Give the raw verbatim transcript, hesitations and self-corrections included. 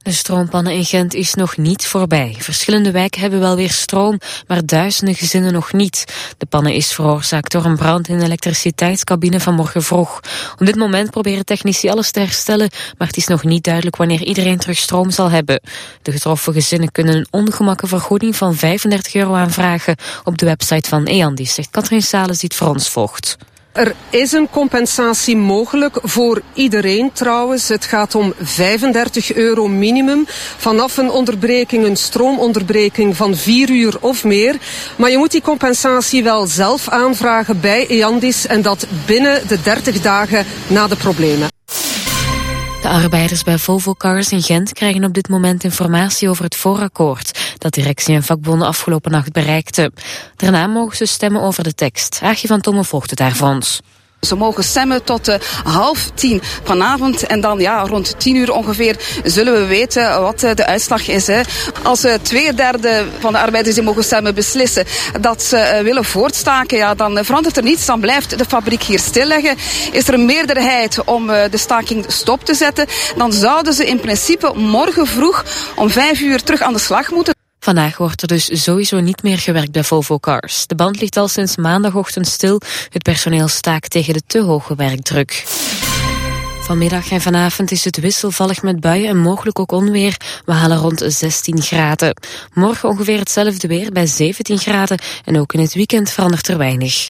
De stroompannen in Gent is nog niet voorbij. Verschillende wijken hebben wel weer stroom, maar duizenden gezinnen nog niet. De pannen is veroorzaakt door een brand in de elektriciteitscabine vanmorgen vroeg. Op dit moment proberen technici alles te herstellen, maar het is nog niet duidelijk wanneer iedereen terug stroom zal hebben. De getroffen gezinnen kunnen een ongemakkenvergoeding van vijfendertig euro aanvragen op de website van Eandis, zegt Katrien Sales die het voor ons volgt. Er is een compensatie mogelijk voor iedereen trouwens. Het gaat om vijfendertig euro minimum vanaf een onderbreking, een stroomonderbreking van vier uur of meer. Maar je moet die compensatie wel zelf aanvragen bij Eandis en dat binnen de dertig dagen na de problemen. De arbeiders bij Volvo Cars in Gent krijgen op dit moment informatie over het voorakkoord dat directie en vakbonden afgelopen nacht bereikten. Daarna mogen ze stemmen over de tekst. Aagje van Tomme volgt het daar voor ons. Ze mogen stemmen tot uh, half tien vanavond en dan ja, rond tien uur ongeveer zullen we weten wat uh, de uitslag is. Hè. Als uh, twee derde van de arbeiders die mogen stemmen beslissen dat ze uh, willen voortstaken, ja, dan uh, verandert er niets. Dan blijft de fabriek hier stilleggen. Is er een meerderheid om uh, de staking stop te zetten, dan zouden ze in principe morgen vroeg om vijf uur terug aan de slag moeten. Vandaag wordt er dus sowieso niet meer gewerkt bij Volvo Cars. De band ligt al sinds maandagochtend stil. Het personeel staakt tegen de te hoge werkdruk. Vanmiddag en vanavond is het wisselvallig met buien en mogelijk ook onweer. We halen rond zestien graden. Morgen ongeveer hetzelfde weer bij zeventien graden en ook in het weekend verandert er weinig.